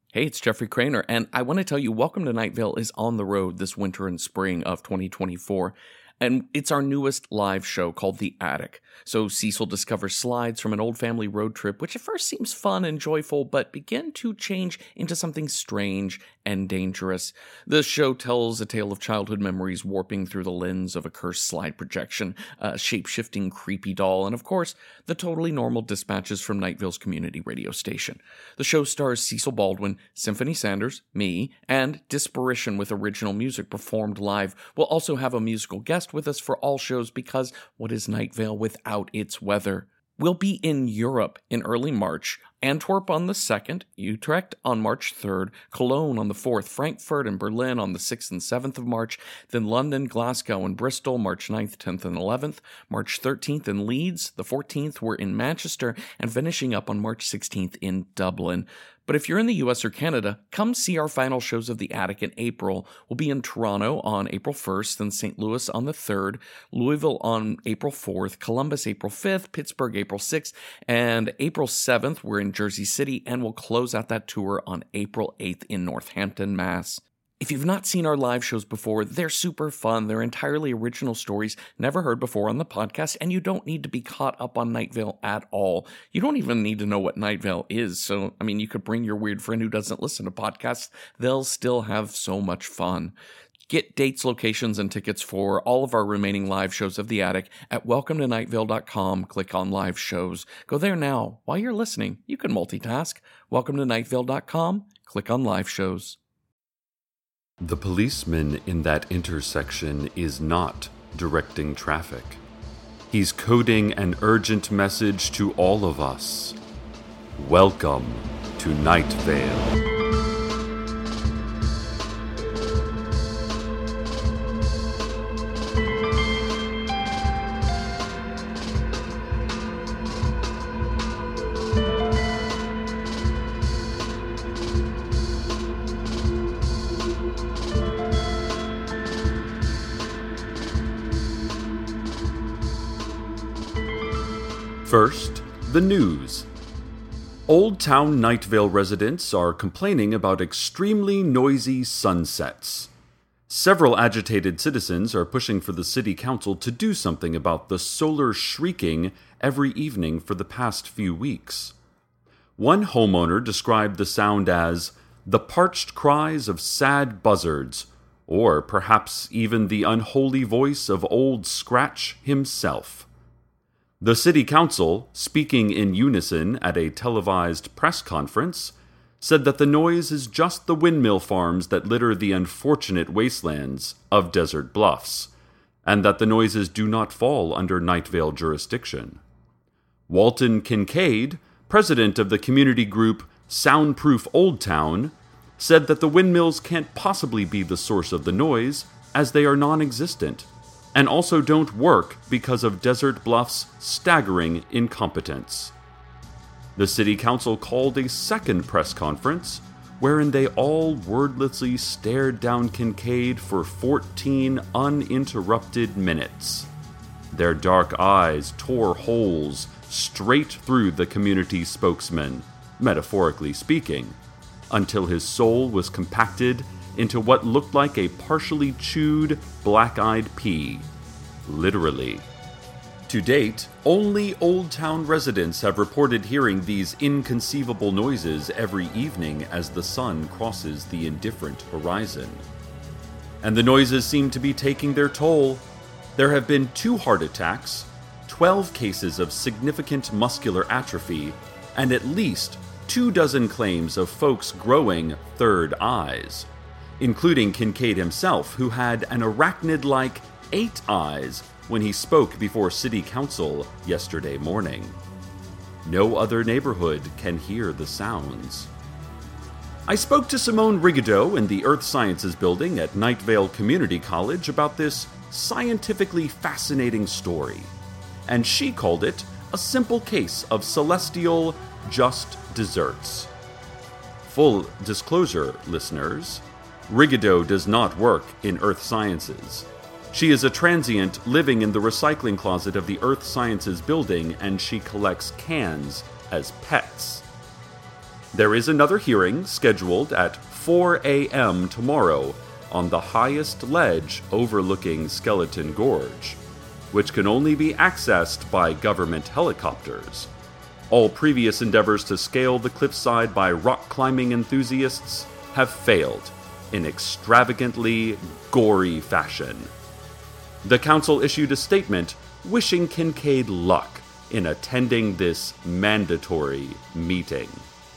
Hey, it's Jeffrey Craner, and I want to tell you, Welcome to Night Vale is on the road this winter and spring of 2024, and it's our newest live show called The Attic. So Cecil discovers slides from an old family road trip, which at first seems fun and joyful, but begin to change into something strange and dangerous. The show tells a tale of childhood memories warping through the lens of a cursed slide projection, a shape-shifting creepy doll, and of course, the totally normal dispatches from Night Vale's community radio station. The show stars Cecil Baldwin, Symphony Sanders, me, and Disparition with original music performed live. We'll also have a musical guest with us for all shows because what is Night Vale without its weather? We'll be in Europe in early March, Antwerp on the 2nd, Utrecht on March 3rd, Cologne on the 4th, Frankfurt and Berlin on the 6th and 7th of March, then London, Glasgow, and Bristol March 9th, 10th, and 11th, March 13th in Leeds, the 14th we're in Manchester, and finishing up on March 16th in Dublin. But if you're in the US or Canada, come see our final shows of The Attic in April. We'll be in Toronto on April 1st, then St. Louis on the 3rd, Louisville on April 4th, Columbus April 5th, Pittsburgh April 6th, and April 7th we're in Jersey City, and we'll close out that tour on April 8th in Northampton, Mass. If you've not seen our live shows before, they're super fun. They're entirely original stories never heard before on the podcast, and you don't need to be caught up on Night Vale at all. You don't even need to know what Night Vale is. So, you could bring your weird friend who doesn't listen to podcasts. They'll still have so much fun. Get dates, locations, and tickets for all of our remaining live shows of The Attic at welcometonightvale.com. Click on live shows. Go there now. While you're listening, you can multitask. Welcometonightvale.com. Click on live shows. The policeman in that intersection is not directing traffic. He's coding an urgent message to all of us. Welcome to Night Vale. First, the news. Old Town Night Vale residents are complaining about extremely noisy sunsets. Several agitated citizens are pushing for the city council to do something about the solar shrieking every evening for the past few weeks. One homeowner described the sound as the parched cries of sad buzzards, or perhaps even the unholy voice of Old Scratch himself. The city council, speaking in unison at a televised press conference, said that the noise is just the windmill farms that litter the unfortunate wastelands of Desert Bluffs, and that the noises do not fall under Night Vale jurisdiction. Walton Kincaid, president of the community group Soundproof Old Town, said that the windmills can't possibly be the source of the noise, as they are non-existent, and also don't work because of Desert Bluff's staggering incompetence. The city council called a second press conference, wherein they all wordlessly stared down Kincaid for 14 uninterrupted minutes. Their dark eyes tore holes straight through the community spokesman, metaphorically speaking, until his soul was compacted into what looked like a partially chewed, black-eyed pea. Literally. To date, only Old Town residents have reported hearing these inconceivable noises every evening as the sun crosses the indifferent horizon. And the noises seem to be taking their toll. There have been 2 heart attacks, 12 cases of significant muscular atrophy, and at least 24 claims of folks growing third eyes, including Kincaid himself, who had an arachnid-like 8 eyes when he spoke before City Council yesterday morning. No other neighborhood can hear the sounds. I spoke to Simone Rigaudot in the Earth Sciences building at Night Vale Community College about this scientifically fascinating story, and she called it a simple case of celestial just desserts. Full disclosure, listeners, Rigaudot does not work in Earth Sciences. She is a transient living in the recycling closet of the Earth Sciences building, and she collects cans as pets. There is another hearing scheduled at 4 a.m. tomorrow on the highest ledge overlooking Skeleton Gorge, which can only be accessed by government helicopters. All previous endeavors to scale the cliffside by rock climbing enthusiasts have failed in extravagantly gory fashion. The council issued a statement wishing Kincaid luck in attending this mandatory meeting.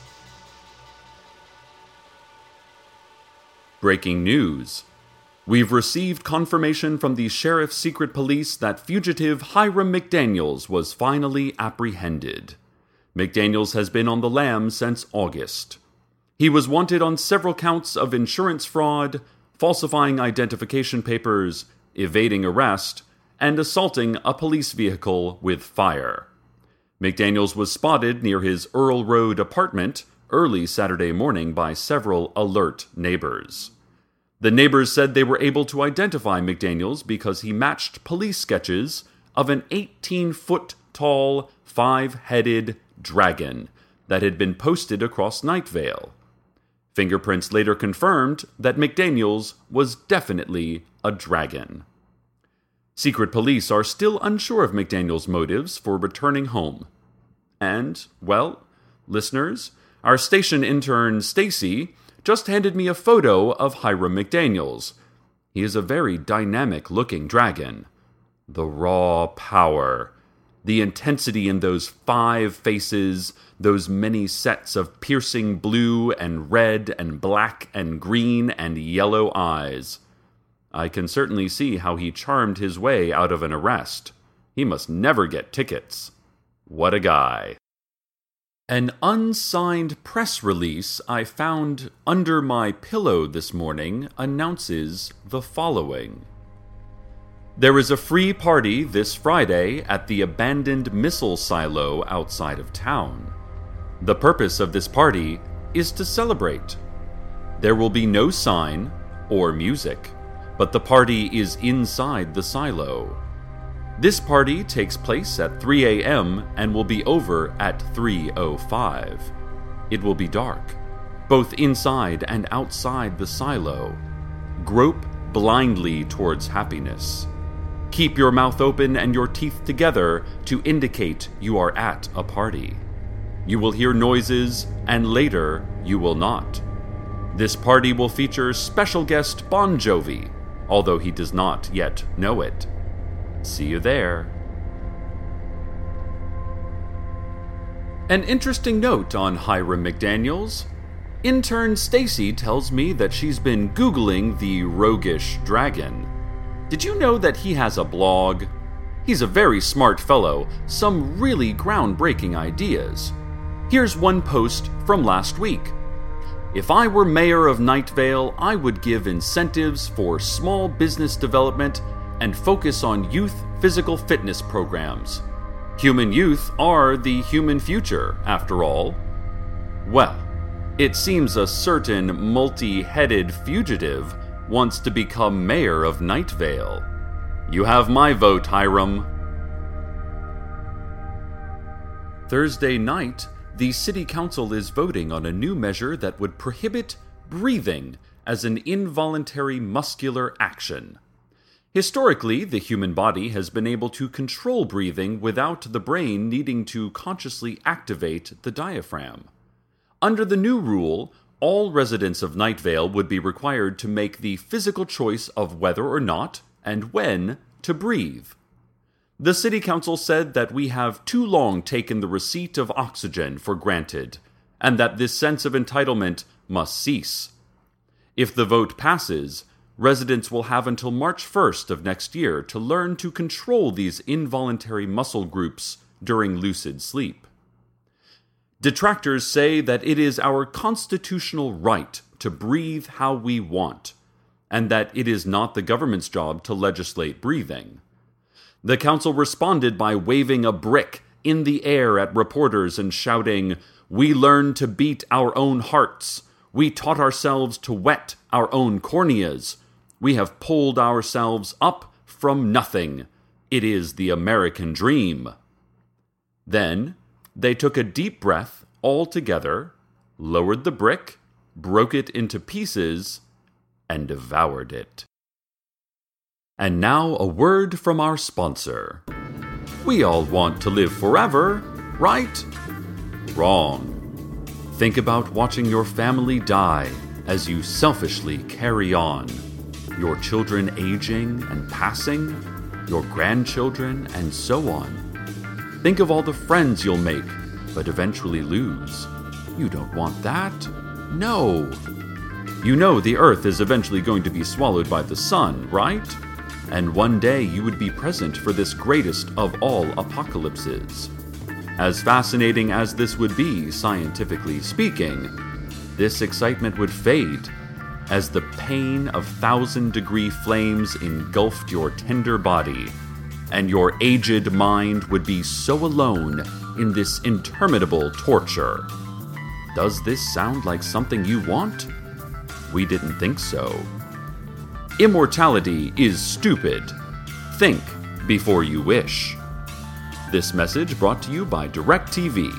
Breaking news. We've received confirmation from the Sheriff's Secret Police that fugitive Hiram McDaniels was finally apprehended. McDaniels has been on the lam since August. He was wanted on several counts of insurance fraud, falsifying identification papers, evading arrest, and assaulting a police vehicle with fire. McDaniels was spotted near his Earl Road apartment early Saturday morning by several alert neighbors. The neighbors said they were able to identify McDaniels because he matched police sketches of an 18-foot-tall, 5-headed dragon that had been posted across Night Vale. Fingerprints later confirmed that McDaniels was definitely a dragon. Secret police are still unsure of McDaniels' motives for returning home. And, well, listeners, our station intern Stacy just handed me a photo of Hiram McDaniels. He is a very dynamic-looking dragon. The raw power, the intensity in those 5 faces, those many sets of piercing blue and red and black and green and yellow eyes. I can certainly see how he charmed his way out of an arrest. He must never get tickets. What a guy. An unsigned press release I found under my pillow this morning announces the following. There is a free party this Friday at the abandoned missile silo outside of town. The purpose of this party is to celebrate. There will be no sign or music, but the party is inside the silo. This party takes place at 3 a.m. and will be over at 3:05. It will be dark, both inside and outside the silo. Grope blindly towards happiness. Keep your mouth open and your teeth together to indicate you are at a party. You will hear noises, and later you will not. This party will feature special guest Bon Jovi, although he does not yet know it. See you there. An interesting note on Hiram McDaniels. Intern Stacy tells me that she's been Googling the roguish dragon. Did you know that he has a blog? He's a very smart fellow, some really groundbreaking ideas. Here's one post from last week. If I were mayor of Night Vale, I would give incentives for small business development and focus on youth physical fitness programs. Human youth are the human future, after all. Well, it seems a certain multi-headed fugitive wants to become mayor of Night Vale. You have my vote, Hiram. Thursday night, the City Council is voting on a new measure that would prohibit breathing as an involuntary muscular action. Historically, the human body has been able to control breathing without the brain needing to consciously activate the diaphragm. Under the new rule, all residents of Night Vale would be required to make the physical choice of whether or not, and when, to breathe. The City Council said that we have too long taken the receipt of oxygen for granted, and that this sense of entitlement must cease. If the vote passes, residents will have until March 1st of next year to learn to control these involuntary muscle groups during lucid sleep. Detractors say that it is our constitutional right to breathe how we want, and that it is not the government's job to legislate breathing. The council responded by waving a brick in the air at reporters and shouting, "We learned to beat our own hearts. We taught ourselves to wet our own corneas. We have pulled ourselves up from nothing. It is the American dream." Then they took a deep breath all together, lowered the brick, broke it into pieces, and devoured it. And now a word from our sponsor. We all want to live forever, right? Wrong. Think about watching your family die as you selfishly carry on. Your children aging and passing, your grandchildren, and so on. Think of all the friends you'll make, but eventually lose. You don't want that. No. You know the Earth is eventually going to be swallowed by the sun, right? And one day you would be present for this greatest of all apocalypses. As fascinating as this would be, scientifically speaking, this excitement would fade as the pain of 1,000-degree flames engulfed your tender body, and your aged mind would be so alone in this interminable torture. Does this sound like something you want? We didn't think so. Immortality is stupid. Think before you wish. This message brought to you by DirecTV.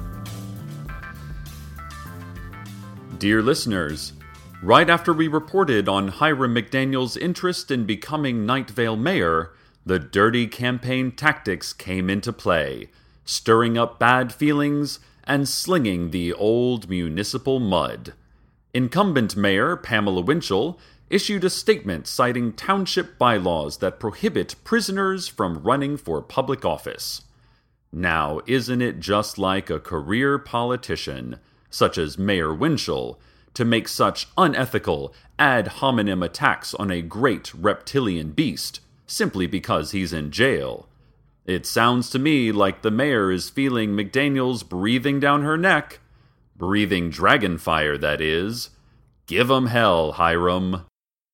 Dear listeners, right after we reported on Hiram McDaniel's interest in becoming Night Vale mayor, the dirty campaign tactics came into play, stirring up bad feelings and slinging the old municipal mud. Incumbent Mayor Pamela Winchell issued a statement citing township bylaws that prohibit prisoners from running for public office. Now, isn't it just like a career politician, such as Mayor Winchell, to make such unethical ad hominem attacks on a great reptilian beast, simply because he's in jail? It sounds to me like the mayor is feeling McDaniel's breathing down her neck. Breathing dragon fire, that is. Give 'em hell, Hiram.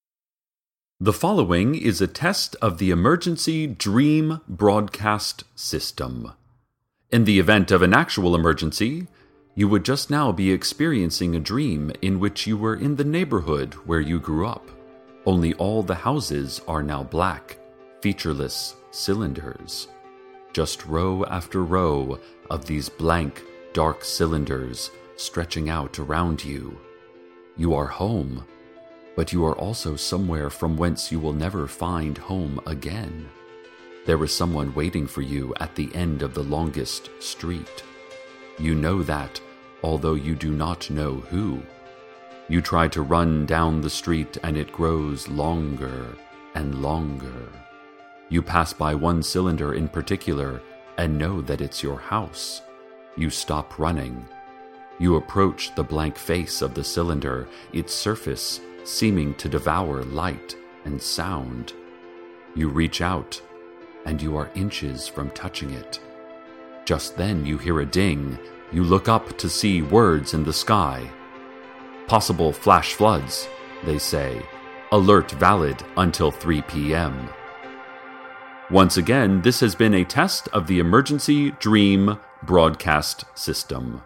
The following is a test of the emergency Dream broadcast system. In the event of an actual emergency, you would just now be experiencing a dream in which you were in the neighborhood where you grew up. Only all the houses are now black, featureless cylinders. Just row after row of these blank, dark cylinders stretching out around you. You are home, but you are also somewhere from whence you will never find home again. There is someone waiting for you at the end of the longest street. You know that, although you do not know who. You try to run down the street and it grows longer and longer. You pass by one cylinder in particular and know that it's your house. You stop running. You approach the blank face of the cylinder, its surface seeming to devour light and sound. You reach out, and you are inches from touching it. Just then you hear a ding. You look up to see words in the sky. Possible flash floods, they say. Alert valid until 3 p.m. Once again, this has been a test of the Emergency Dream broadcast system.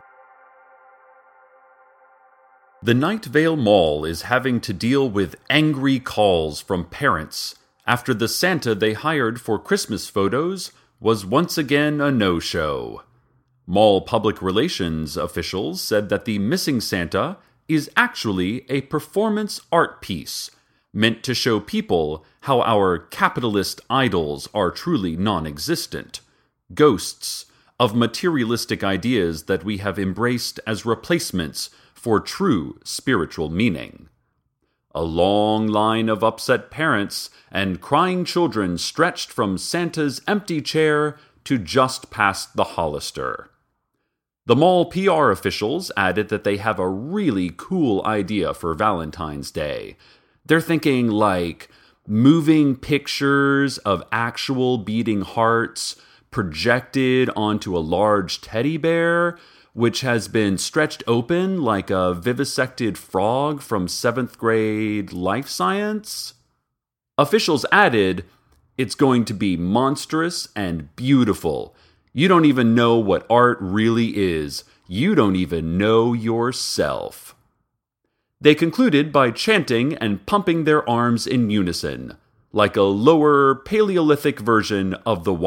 The Night Vale Mall is having to deal with angry calls from parents after the Santa they hired for Christmas photos was once again a no-show. Mall public relations officials said that the missing Santa is actually a performance art piece meant to show people how our capitalist idols are truly non-existent, ghosts of materialistic ideas that we have embraced as replacements for true spiritual meaning. A long line of upset parents and crying children stretched from Santa's empty chair to just past the Hollister. The mall PR officials added that they have a really cool idea for Valentine's Day. They're thinking like moving pictures of actual beating hearts projected onto a large teddy bear, which has been stretched open like a vivisected frog from 7th grade life science. Officials added, it's going to be monstrous and beautiful. You don't even know what art really is. You don't even know yourself. They concluded by chanting and pumping their arms in unison, like a lower Paleolithic version of the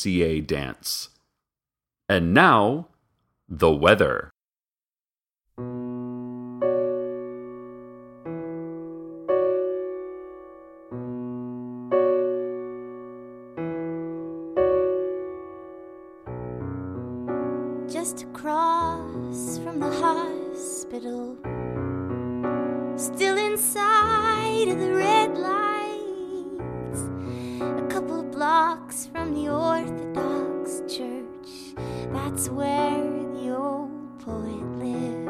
YMCA dance. And now, the weather. just across from the hospital, still inside of the red lights, a couple of blocks from the Orthodox church. That's where the old poet lived.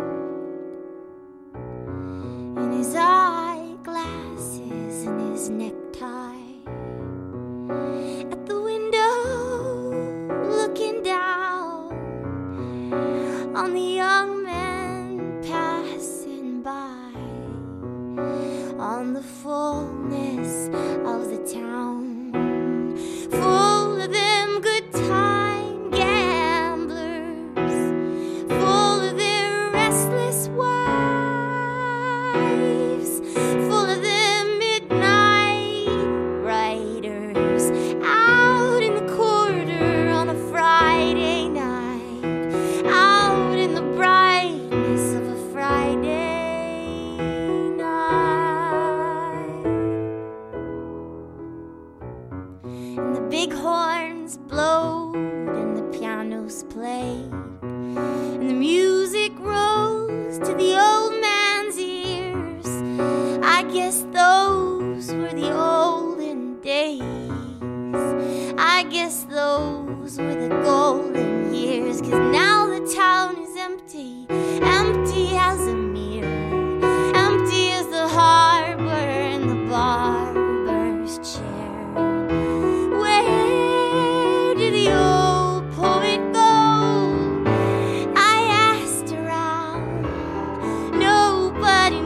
In his eyeglasses and his necktie, at the window looking down on the young men passing by, on the fullness of the town, full of them good time gamblers, full of their restless wives, full of them midnight riders out in the corridor on a Friday night, out in the brightness of a Friday night. And the big horns blowed and the pianos played, and the music rose to the old man's ears. I guess those were the olden days. I guess those were the golden years. 'Cause now the town is empty, empty as a mirror, empty as the harbor and the barber's chair. Where did the old poet go? I asked around, nobody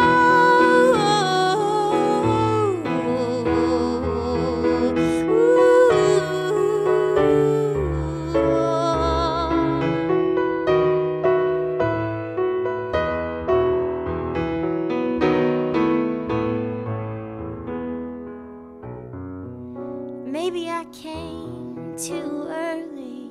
Maybe I came too early.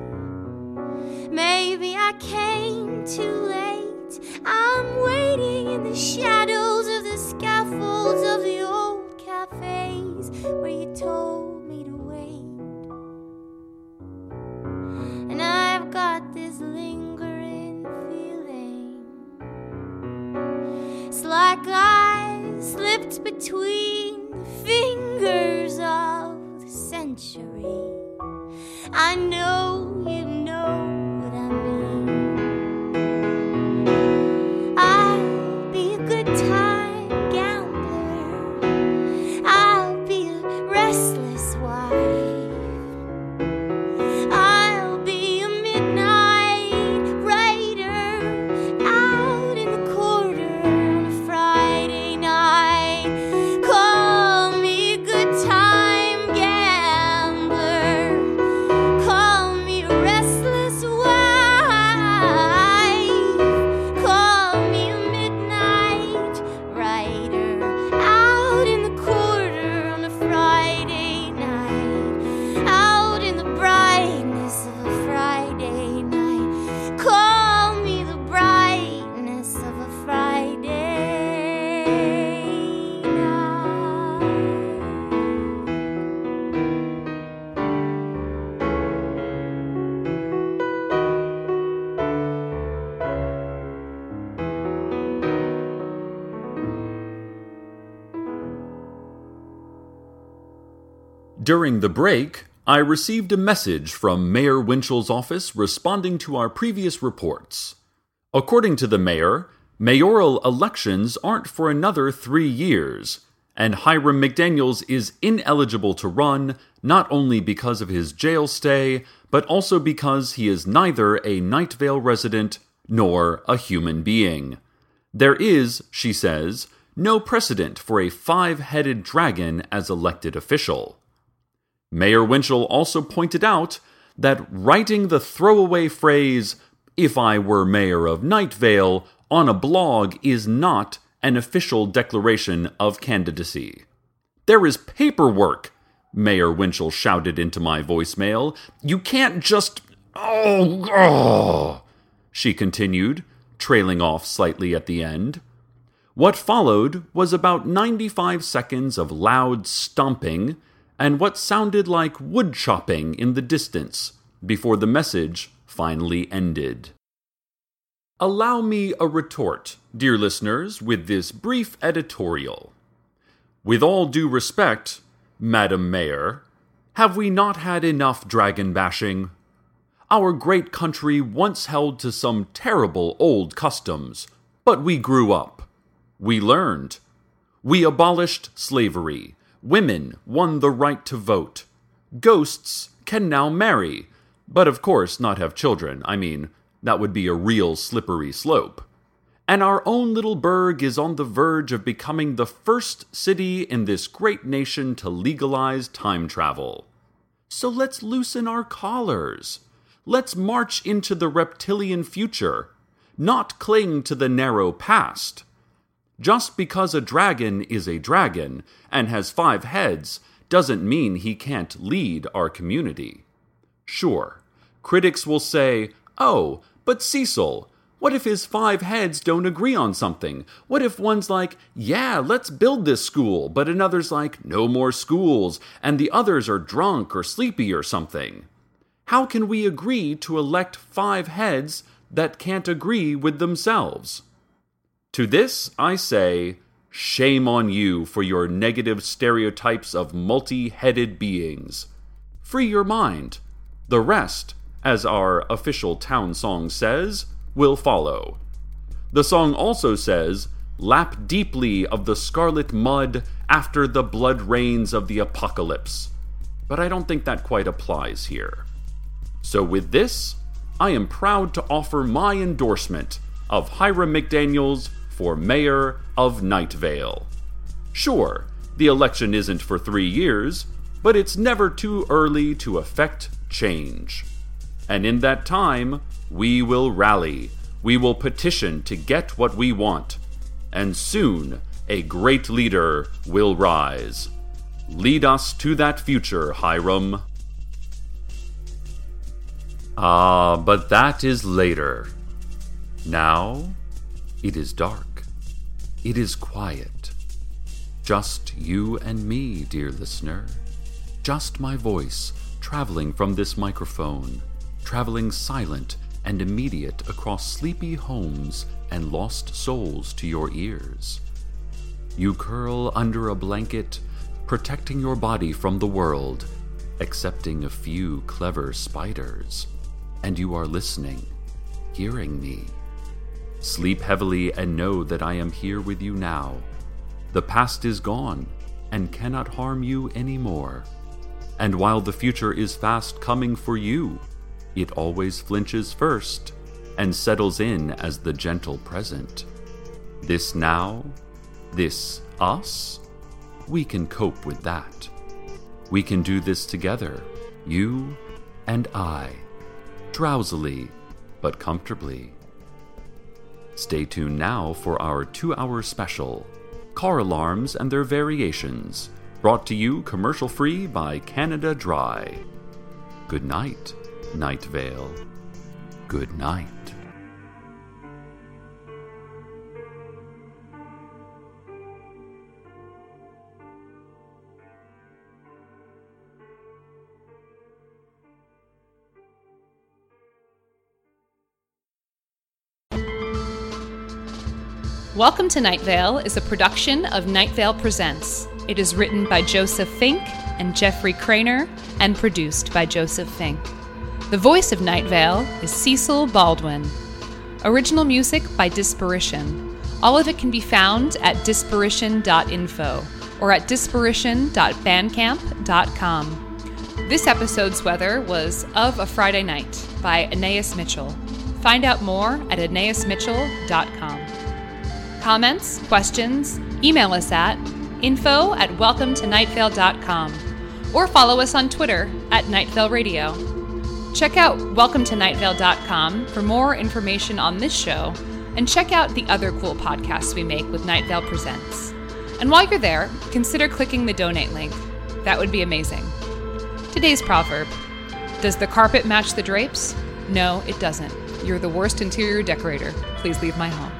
Maybe I came too late. I'm waiting in the shadows of the scaffolds of the old cafes where you told me to wait. And I've got this lingering feeling. It's like I slipped between the fingers of the century. I know you know what I mean. I'll be a good time gambler. I'll be a restless wife. I'll be a midnight rider out in the corridor on a Friday night. Call me a good time gambler. Call me a restless wife. Call me a midnight rider out in the corridor on a Friday night, out in the brightness of a Friday night. Call me the brightness of a Friday night. During the break, I received a message from Mayor Winchell's office responding to our previous reports. According to the mayor, mayoral elections aren't for another 3 years, and Hiram McDaniels is ineligible to run not only because of his jail stay, but also because he is neither a Night Vale resident nor a human being. There is, she says, no precedent for a 5-headed dragon as elected official. Mayor Winchell also pointed out that writing the throwaway phrase, "If I were mayor of Night Vale," on a blog is not an official declaration of candidacy. "There is paperwork," Mayor Winchell shouted into my voicemail. "You can't just... she continued, trailing off slightly at the end. What followed was about 95 seconds of loud stomping and what sounded like wood chopping in the distance before the message finally ended. Allow me a retort, dear listeners, with this brief editorial. With all due respect, Madam Mayor, have we not had enough dragon bashing? Our great country once held to some terrible old customs, but we grew up. We learned. We abolished slavery. Women won the right to vote. Ghosts can now marry, but of course not have children. I mean, that would be a real slippery slope. And our own little burg is on the verge of becoming the first city in this great nation to legalize time travel. So let's loosen our collars. Let's march into the reptilian future, not cling to the narrow past. Just because a dragon is a dragon and has 5 heads doesn't mean he can't lead our community. Sure, critics will say, "Oh, but Cecil, what if his 5 heads don't agree on something? What if one's like, yeah, let's build this school, but another's like, no more schools, and the others are drunk or sleepy or something? How can we agree to elect 5 heads that can't agree with themselves?" To this I say, shame on you for your negative stereotypes of multi-headed beings. Free your mind. The rest, as our official town song says, will follow. The song also says, lap deeply of the scarlet mud after the blood rains of the apocalypse. But I don't think that quite applies here. So with this, I am proud to offer my endorsement of Hiram McDaniels for mayor of Night Vale. Sure, the election isn't for 3 years, but it's never too early to effect change. And in that time, we will rally, we will petition to get what we want, and soon a great leader will rise. Lead us to that future, Hiram. But that is later. Now, it is dark. It is quiet. Just you and me, dear listener. Just my voice traveling from this microphone, traveling silent and immediate across sleepy homes and lost souls to your ears. You curl under a blanket, protecting your body from the world, excepting a few clever spiders. And you are listening, hearing me. Sleep heavily and know that I am here with you now. The past is gone and cannot harm you anymore. And while the future is fast coming for you, it always flinches first and settles in as the gentle present. This now, this us, we can cope with that. We can do this together, you and I, drowsily but comfortably. Stay tuned now for our 2-hour special, Car Alarms and Their Variations, brought to you commercial-free by Canada Dry. Good night, Night Vale. Good night. Welcome to Night Vale is a production of Night Vale Presents. It is written by Joseph Fink and Jeffrey Craner and produced by Joseph Fink. The voice of Night Vale is Cecil Baldwin. Original music by Disparition. All of it can be found at disparition.info or at disparition.bandcamp.com. This episode's weather was Of a Friday Night by Anais Mitchell. Find out more at anaismitchell.com. Comments, questions, email us at info@welcometonightvale.com or follow us on Twitter at Night Vale Radio. Check out welcometonightvale.com for more information on this show and check out the other cool podcasts we make with Night Vale Presents. And while you're there, consider clicking the donate link. That would be amazing. Today's proverb: does the carpet match the drapes? No, it doesn't. You're the worst interior decorator. Please leave my home.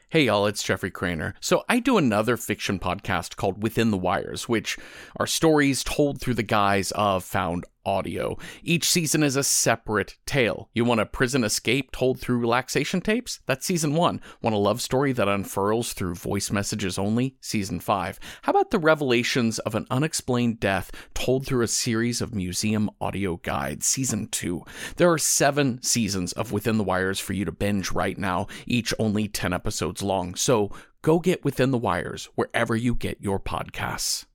Hey y'all, it's Jeffrey Craner. So I do another fiction podcast called Within the Wires, which are stories told through the guise of found audio. Each season is a separate tale. You want a prison escape told through relaxation tapes? That's season 1. Want a love story that unfurls through voice messages only? Season 5. How about the revelations of an unexplained death told through a series of museum audio guides? Season 2. There are 7 seasons of Within the Wires for you to binge right now, each only 10 episodes long. So go get Within the Wires wherever you get your podcasts.